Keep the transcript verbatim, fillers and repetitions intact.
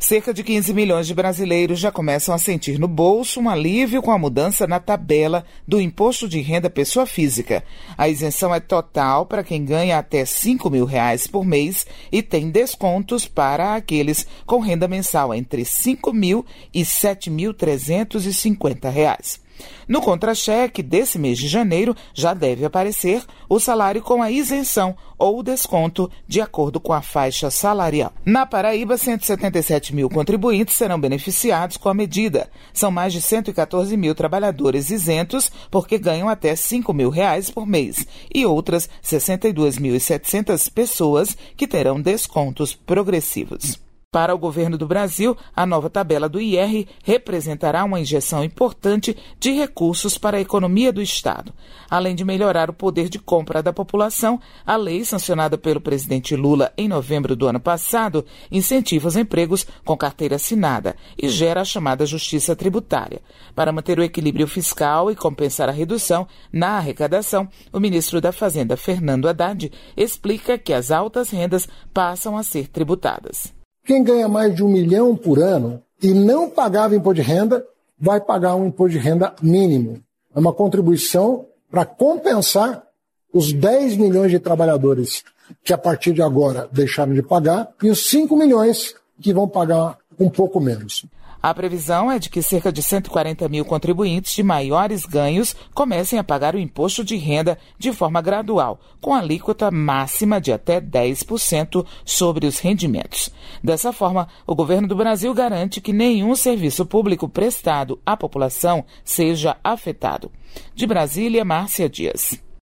Cerca de quinze milhões de brasileiros já começam a sentir no bolso um alívio com a mudança na tabela do Imposto de Renda Pessoa Física. A isenção é total para quem ganha até cinco mil reais por mês e tem descontos para aqueles com renda mensal entre cinco mil e sete mil trezentos e cinquenta reais. No contra-cheque desse mês de janeiro já deve aparecer o salário com a isenção ou o desconto de acordo com a faixa salarial. Na Paraíba, cento e setenta e sete mil contribuintes serão beneficiados com a medida. São mais de cento e quatorze mil trabalhadores isentos porque ganham até cinco mil reais por mês e outras sessenta e duas mil e setecentas pessoas que terão descontos progressivos. Para o governo do Brasil, a nova tabela do I R representará uma injeção importante de recursos para a economia do Estado. Além de melhorar o poder de compra da população, a lei sancionada pelo presidente Lula em novembro do ano passado incentiva os empregos com carteira assinada e gera a chamada justiça tributária. Para manter o equilíbrio fiscal e compensar a redução na arrecadação, o ministro da Fazenda, Fernando Haddad, explica que as altas rendas passam a ser tributadas. Quem ganha mais de um milhão por ano e não pagava imposto de renda, vai pagar um imposto de renda mínimo. É uma contribuição para compensar os dez milhões de trabalhadores que a partir de agora deixaram de pagar e os cinco milhões que vão pagar um pouco menos. A previsão é de que cerca de cento e quarenta mil contribuintes de maiores ganhos comecem a pagar o imposto de renda de forma gradual, com alíquota máxima de até dez por cento sobre os rendimentos. Dessa forma, o governo do Brasil garante que nenhum serviço público prestado à população seja afetado. De Brasília, Márcia Dias.